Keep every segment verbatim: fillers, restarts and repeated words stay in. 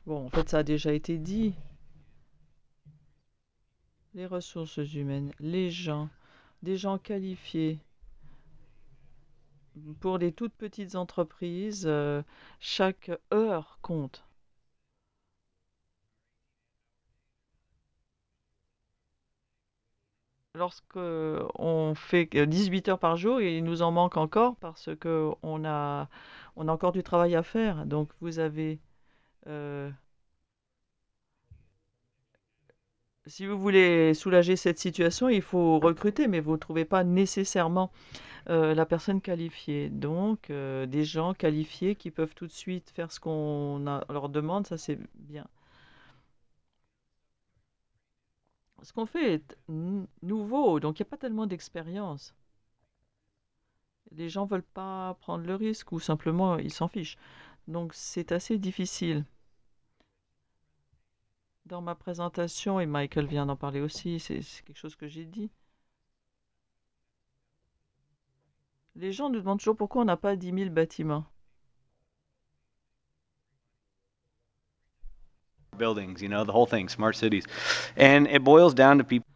Bon, en fait, ça a déjà été dit. Les ressources humaines, les gens, des gens qualifiés. Pour les toutes petites entreprises, euh, chaque heure compte. Lorsque on fait que dix-huit heures par jour, il nous en manque encore parce que on a, on a encore du travail à faire. Donc vous avez, euh, si vous voulez soulager cette situation, il faut recruter, mais vous ne trouvez pas nécessairement euh, la personne qualifiée. Donc euh, des gens qualifiés qui peuvent tout de suite faire ce qu'on a- leur demande, ça c'est bien. Ce qu'on fait est n- nouveau, donc il n'y a pas tellement d'expérience. Les gens veulent pas prendre le risque ou simplement ils s'en fichent. Donc c'est assez difficile. Dans ma présentation, et Michael vient d'en parler aussi, c'est c'est quelque chose que j'ai dit. Les gens nous demandent toujours pourquoi on n'a pas dix mille bâtiments. Buildings, you know, the whole thing, smart cities. And it boils down to people,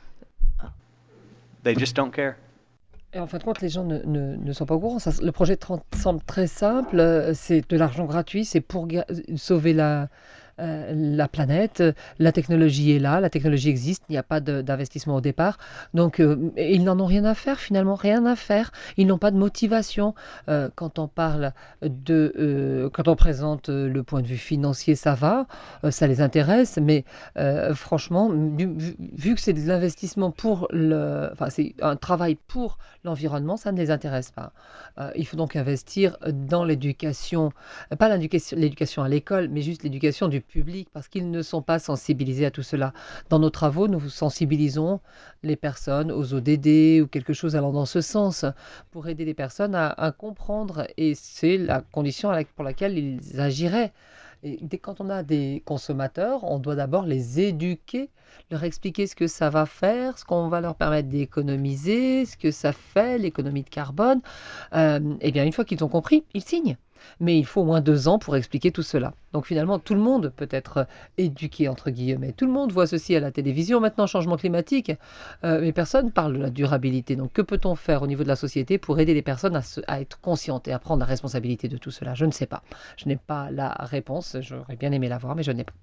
they just don't care. Et en fin de compte, les gens ne, ne- ne sont pas au courant. Ça, le projet tran- semble très simple. euh, C'est de l'argent gratuit. C'est pour ga- sauver la, euh, la planète. La technologie est là. La technologie existe. Il n'y a pas de- d'investissement au départ. Donc, euh, ils n'en ont rien à faire, finalement. Rien à faire. Ils n'ont pas de motivation. Euh, quand on parle de. Euh, quand on présente euh, le point de vue financier, ça va. euh, ça les intéresse. Mais euh, franchement, du- vu, vu que c'est de l'investissement pour le. Enfin, c'est un travail pour l'environnement, ça ne les intéresse pas. Euh, il faut donc investir dans l'éducation, euh, pas l'éducation, l'éducation à l'école, mais juste l'éducation du public, parce qu'ils ne sont pas sensibilisés à tout cela. Dans nos travaux, nous sensibilisons les personnes aux O D D ou quelque chose allant dans ce sens, pour aider les personnes à, à comprendre, et c'est la condition à la- pour laquelle ils agiraient. Et dès quand on a des consommateurs, on doit d'abord les éduquer, leur expliquer ce que ça va faire, ce qu'on va leur permettre d'économiser, ce que ça fait, l'économie de carbone. Euh, et bien, une fois qu'ils ont compris, ils signent. Mais il faut au moins deux ans pour expliquer tout cela. Donc finalement, tout le monde peut être éduqué, entre guillemets. Tout le monde voit ceci à la télévision. Maintenant, changement climatique, euh, mais personne parle de la durabilité. Donc que peut-on faire au niveau de la société pour aider les personnes à, se- à être conscientes et à prendre la responsabilité de tout cela? Je ne sais pas. Je n'ai pas la réponse. J'aurais bien aimé l'avoir, mais je n'ai pas.